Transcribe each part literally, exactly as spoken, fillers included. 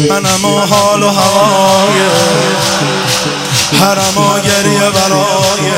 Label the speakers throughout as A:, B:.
A: منم و حال و هوای حرم و گریه برای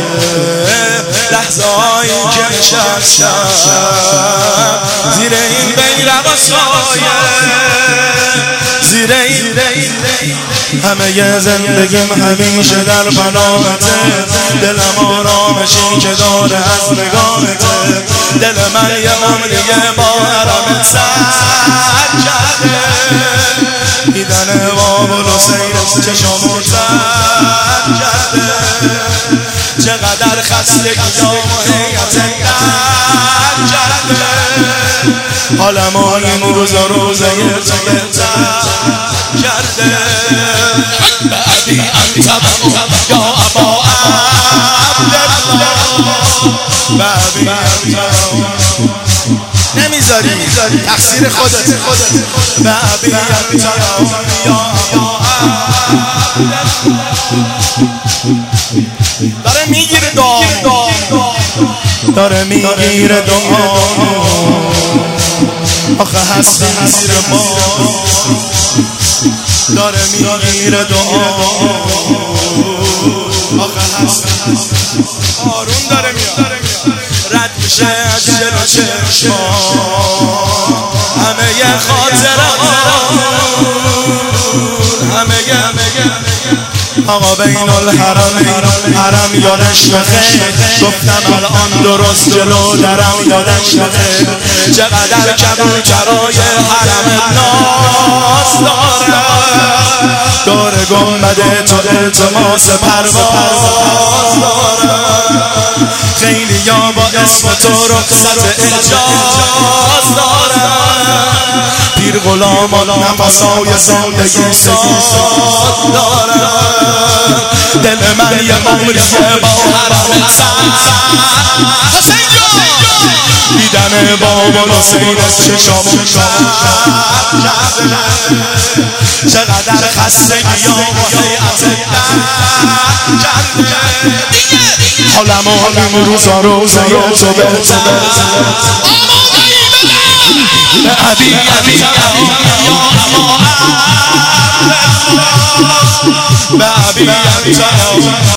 A: لحظه هایی که نشستم زیر این بیرق و سایه، زیر این همه ی زندگیم همیشه در پناهته، دلم آرامشی که داره از نگاهته، دل من یه عمریه با حرمت سر کرده، دیدن باب و حسین چشامو سر کرده، چقدر خستگی و حیرت در کرده، حالم و این روز و روزه تو بهتر کرده. بعدی انت یا ابا عبدالله، بعدی انت نمیذاری تقصیر خودت، بعدی انت یا ابا داره میگیره دعا، داره میگیره دعا، آخه هستیم زیر ما، داره میگیره دعا، آخه هستیم آروم داره میاد، رد میشه از جلو چشما همه یه خاطره همه یه آقا بین الحرمین حرم یادش بخیر، گفتم الان درست جلو درم یادش بخیر، چقدر کبوترای حرم ناز داره، دور گنبد تو التماس پرواز داره، خیلی یا با اسم تو رخصت اجاز داره، پیر غلامان نفسای زندگی ساز داره، دل من یه عمریه با حرم سر دیدن بابا حسین چشامو چقدر خستگی و حیرت کرده، حالم و حالم روزا روزه تو بهتر عبی عبی یا ابا عبدالله، بعبی انت